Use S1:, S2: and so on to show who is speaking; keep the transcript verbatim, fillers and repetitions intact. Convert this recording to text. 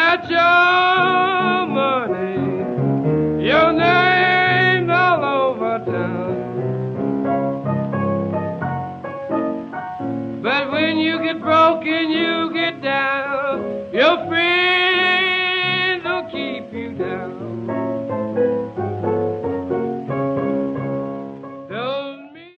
S1: got your money, your name's all over town. But when you get broke,